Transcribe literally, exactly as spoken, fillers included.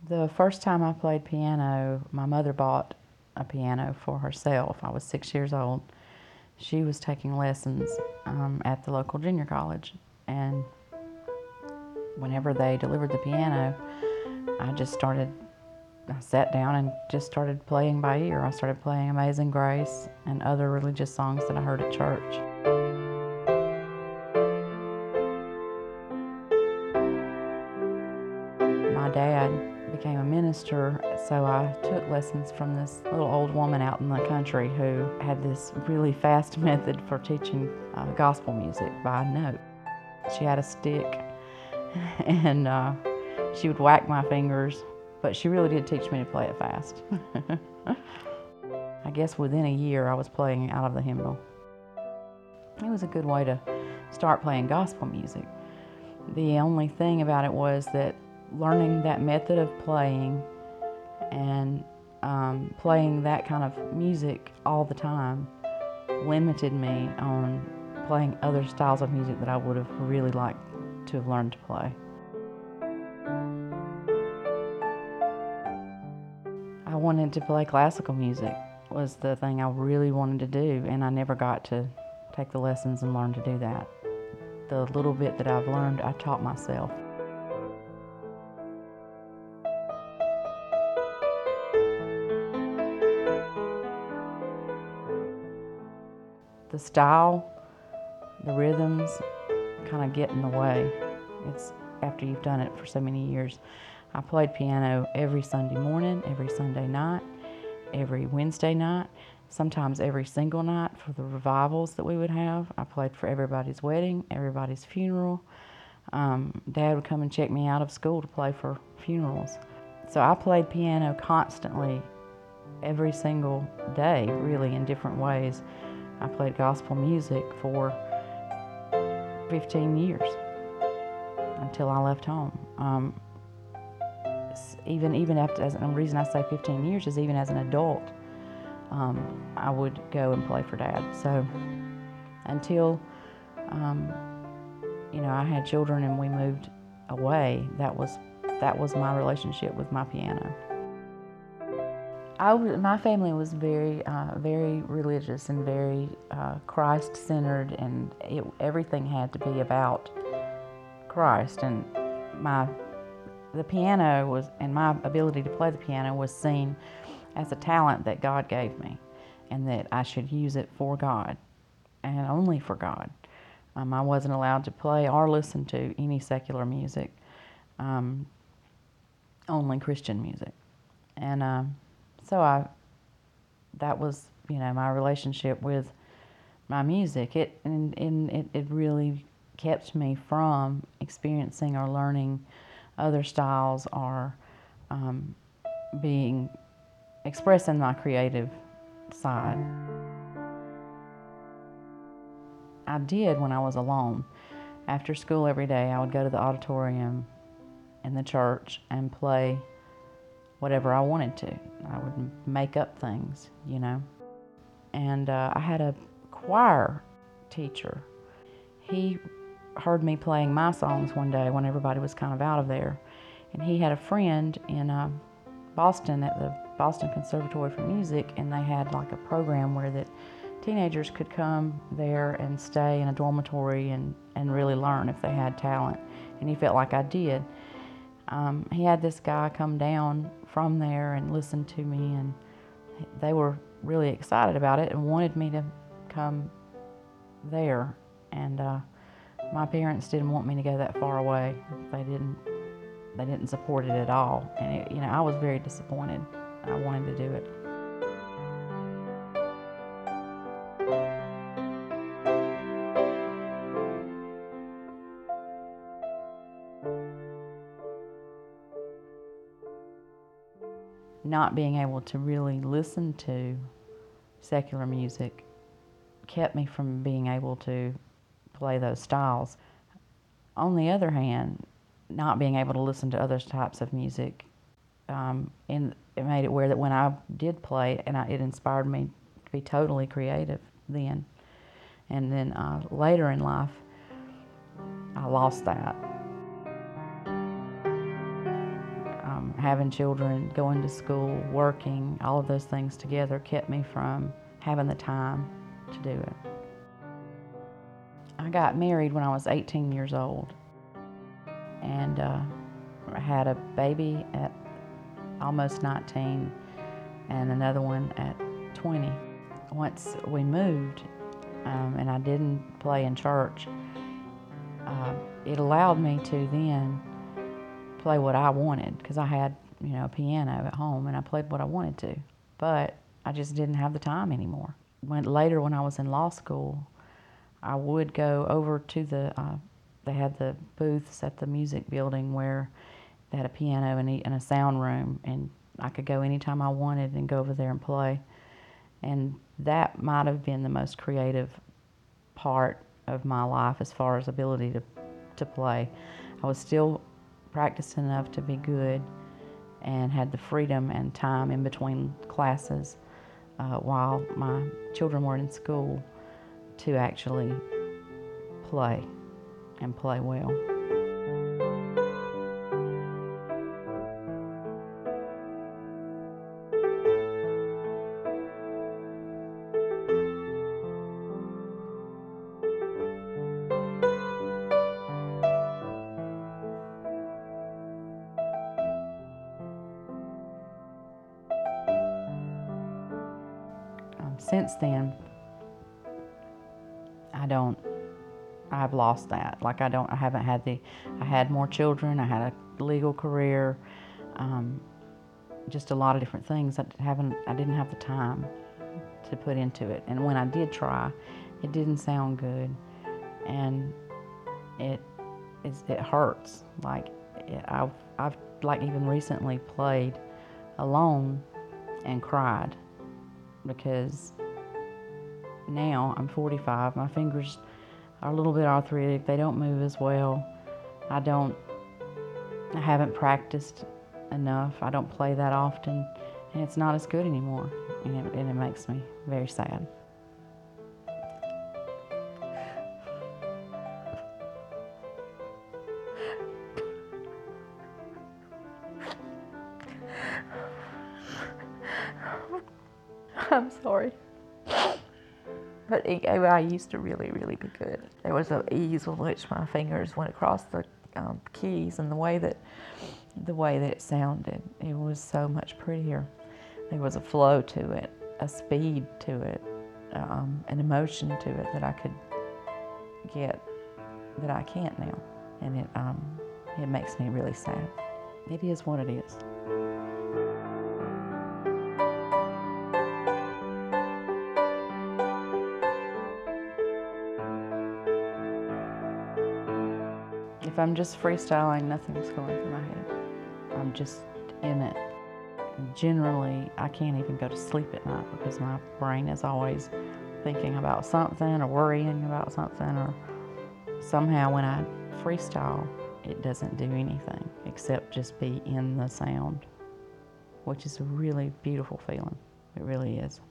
The first time I played piano, my mother bought a piano for herself. I was six years old. She was taking lessons um, at the local junior college, and whenever they delivered the piano, I just started, I sat down and just started playing by ear. I started playing Amazing Grace and other religious songs that I heard at church. My dad became a minister, so I took lessons from this little old woman out in the country who had this really fast method for teaching uh, gospel music by note. She had a stick and uh, she would whack my fingers, but she really did teach me to play it fast. I guess within a year I was playing out of the hymnal. It was a good way to start playing gospel music. The only thing about it was that learning that method of playing and um, playing that kind of music all the time limited me on playing other styles of music that I would have really liked to have learned to play. I wanted to play classical music, was the thing I really wanted to do, and I never got to take the lessons and learn to do that. The little bit that I've learned, I taught myself. The style, the rhythms kind of get in the way. It's after you've done it for so many years. I played piano every Sunday morning, every Sunday night, every Wednesday night, sometimes every single night for the revivals that we would have. I played for everybody's wedding, everybody's funeral. Um, Dad would come and check me out of school to play for funerals. So I played piano constantly every single day, really, in different ways. I played gospel music for fifteen years until I left home. Um, even even after, as, and the reason I say fifteen years is even as an adult, um, I would go and play for Dad. So until um, you know I had children and we moved away, that was that was my relationship with my piano. I, my family was very, uh, very religious and very uh, Christ-centered, and it, everything had to be about Christ. And my, the piano was, and my ability to play the piano was seen as a talent that God gave me, and that I should use it for God, and only for God. Um, I wasn't allowed to play or listen to any secular music, um, only Christian music, and. Uh, So I, that was, you know, my relationship with my music. It and, and it, it really kept me from experiencing or learning other styles or um, being expressing my creative side. I did when I was alone. After school every day, I would go to the auditorium in the church and play whatever I wanted to. I would make up things, you know. And uh, I had a choir teacher. He heard me playing my songs one day when everybody was kind of out of there. And he had a friend in uh, Boston at the Boston Conservatory for Music, and they had like a program where that teenagers could come there and stay in a dormitory and, and really learn if they had talent. And he felt like I did. Um, he had this guy come down from there and listen to me, and they were really excited about it and wanted me to come there. And uh, my parents didn't want me to go that far away. They didn't. They didn't support it at all, and it, you know, I was very disappointed. I wanted to do it. Not being able to really listen to secular music kept me from being able to play those styles. On the other hand, not being able to listen to other types of music, um, and it made it where that when I did play, and I, it inspired me to be totally creative then. And then uh, later in life, I lost that. Um, having children, going to school, working, all of those things together kept me from having the time to do it. I got married when I was eighteen years old, and uh, I had a baby at almost nineteen and another one at twenty. Once we moved, um, and I didn't play in church, uh, it allowed me to then play what I wanted, because I had, you know, a piano at home and I played what I wanted to, but I just didn't have the time anymore. When later, when I was in law school, I would go over to the, uh, they had the booths at the music building where they had a piano and a, and a sound room, and I could go anytime I wanted and go over there and play. And that might have been the most creative part of my life as far as ability to, to play. I was still practiced enough to be good and had the freedom and time in between classes uh, while my children were in school to actually play and play well. Since then, I don't, I've lost that. Like I don't, I haven't had the, I had more children, I had a legal career, um, just a lot of different things. I haven't, I didn't have the time to put into it. And when I did try, it didn't sound good. And it, it's, it hurts. Like it, I've, I've like even recently played alone and cried, because now I'm forty-five, my fingers are a little bit arthritic, they don't move as well. I don't, I haven't practiced enough, I don't play that often, and it's not as good anymore, and it, and it makes me very sad. I'm sorry. But it, I used to really, really be good. There was an ease with which my fingers went across the um, keys, and the way that the way that it sounded, it was so much prettier. There was a flow to it, a speed to it, um, an emotion to it that I could get that I can't now, and it um, it makes me really sad. It is what it is. If I'm just freestyling, nothing's going through my head. I'm just in it. And generally, I can't even go to sleep at night because my brain is always thinking about something or worrying about something, or somehow when I freestyle, it doesn't do anything except just be in the sound, which is a really beautiful feeling. It really is.